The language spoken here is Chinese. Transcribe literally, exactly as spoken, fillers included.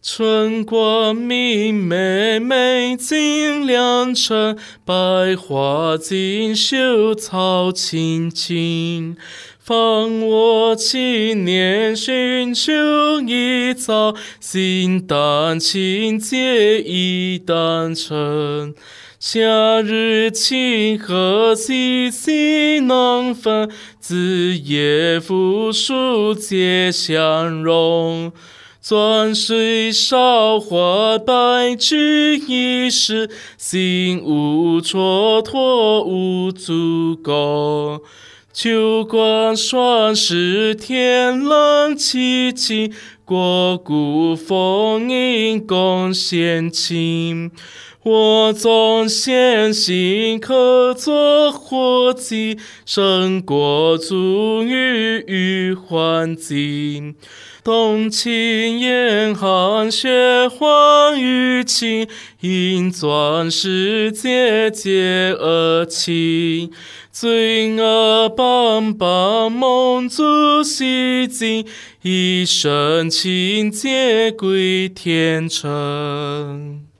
春光明媚，美景良辰，百花竞秀，草青青。放我青年寻求一遭，心淡情结意淡沉。夏日清和，细细能分，子夜扶疏皆相容。转水韶华，百居一时，心无蹉跎无足够。秋光霜时，天冷凄凄，过谷丰盈共闲情。我纵闲心，可作伙计，胜过足语与环境。动情严寒，雪花雨晴，银钻世界皆而情。罪恶斑斑，梦足洗净，一生情结归天成。